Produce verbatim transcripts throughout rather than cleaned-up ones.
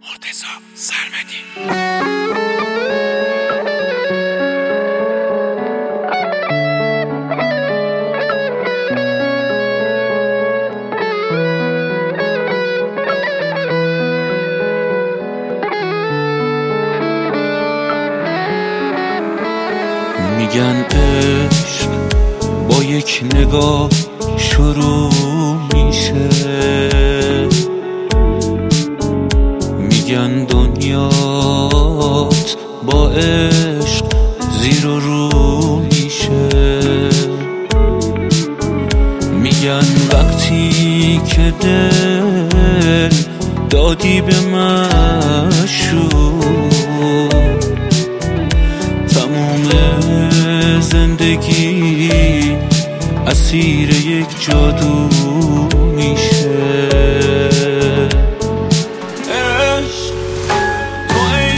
مرتضی سرمدی. میگن عشق با یک نگاه شروع میشه، میگن دنیات با عشق زیر و رو میشه، میگن وقتی که دل دادی به معشوق تموم زندگی اسیر یک جادو میشه. عشق تو ای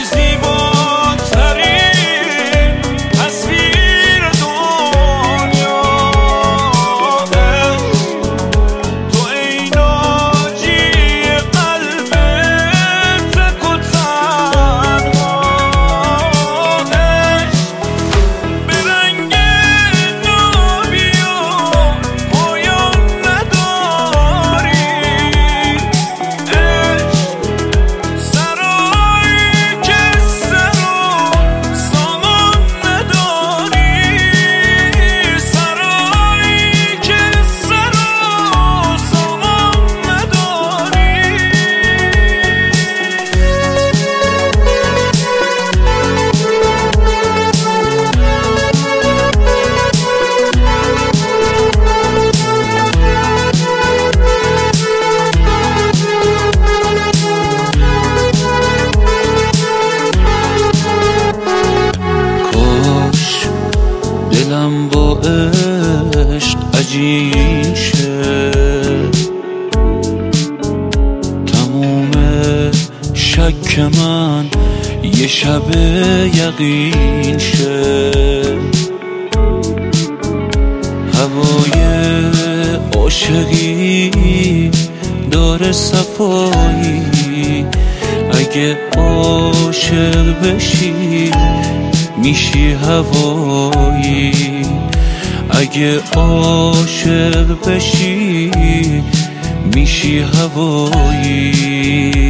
زیباترین تصویر دنیا، عشق تو ای ناجی قلب تک و تنها، عشق به رنگ نابی و پایان نداری، عشق سرایی که سر و سامان نداری، سرایی که سر و سامان نداری. کاش دلم با عشق عجین شه، تموم شک من یه شب یقین شه، هوای عاشقی داره صفایی، اگه عاشق بشی میشی هوایی، اگه عاشق بشی میشی هوایی.